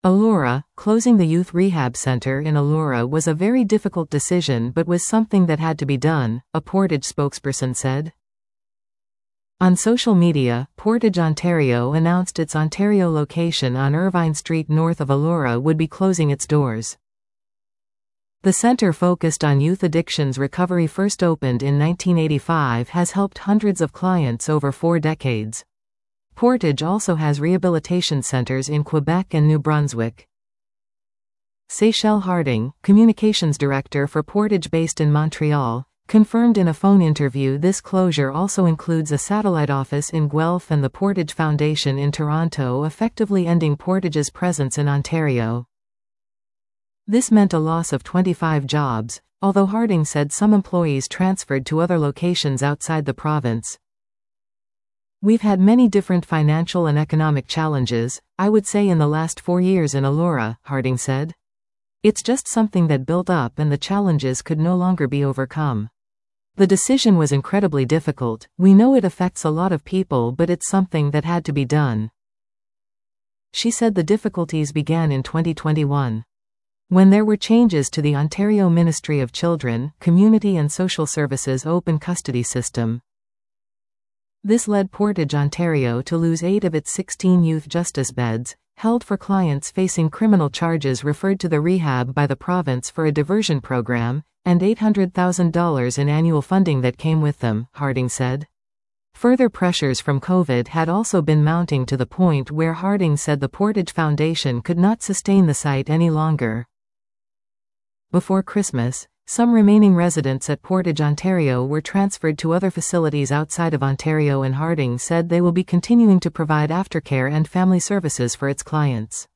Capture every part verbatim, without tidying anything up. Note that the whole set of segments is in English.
Elora, closing the youth rehab center in Elora was a very difficult decision but was something that had to be done, a Portage spokesperson said. On social media, Portage Ontario announced its Ontario location on Irvine Street north of Elora would be closing its doors. The center, focused on youth addictions recovery, first opened in nineteen eighty-five, has helped hundreds of clients over four decades. Portage also has rehabilitation centers in Quebec and New Brunswick. Seychelle Harding, communications director for Portage based in Montreal, confirmed in a phone interview this closure also includes a satellite office in Guelph and the Portage Foundation in Toronto, effectively ending Portage's presence in Ontario. This meant a loss of twenty-five jobs, although Harding said some employees transferred to other locations outside the province. We've had many different financial and economic challenges, I would say, in the last four years in Elora, Harding said. It's just something that built up and the challenges could no longer be overcome. The decision was incredibly difficult. We know it affects a lot of people, but it's something that had to be done. She said the difficulties began in twenty twenty-one. When there were changes to the Ontario Ministry of Children, Community and Social Services open custody system. This led Portage Ontario to lose eight of its sixteen youth justice beds, held for clients facing criminal charges referred to the rehab by the province for a diversion program, and eight hundred thousand dollars in annual funding that came with them, Harding said. Further pressures from COVID had also been mounting to the point where Harding said the Portage Foundation could not sustain the site any longer. Before Christmas, some remaining residents at Portage Ontario were transferred to other facilities outside of Ontario, and Harding said they will be continuing to provide aftercare and family services for its clients.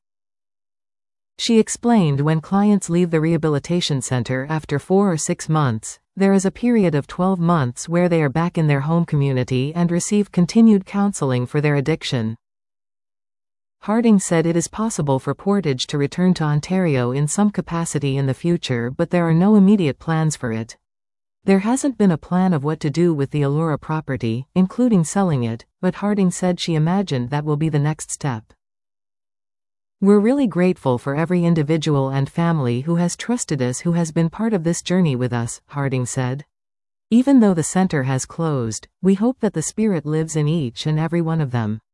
She explained when clients leave the rehabilitation center after four or six months, there is a period of twelve months where they are back in their home community and receive continued counseling for their addiction. Harding said it is possible for Portage to return to Ontario in some capacity in the future, but there are no immediate plans for it. There hasn't been a plan of what to do with the Elora property, including selling it, but Harding said she imagined that will be the next step. We're really grateful for every individual and family who has trusted us, who has been part of this journey with us, Harding said. Even though the center has closed, we hope that the spirit lives in each and every one of them.